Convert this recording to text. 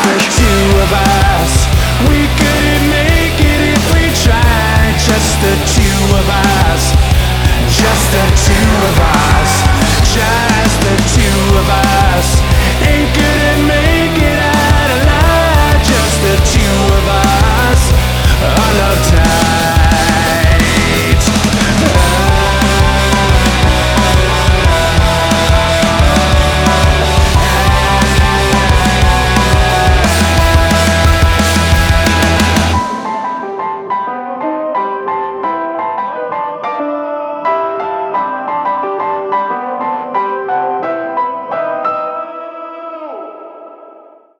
the two of us. We couldn't make it if we tried. Just the two of us. Just the two of us.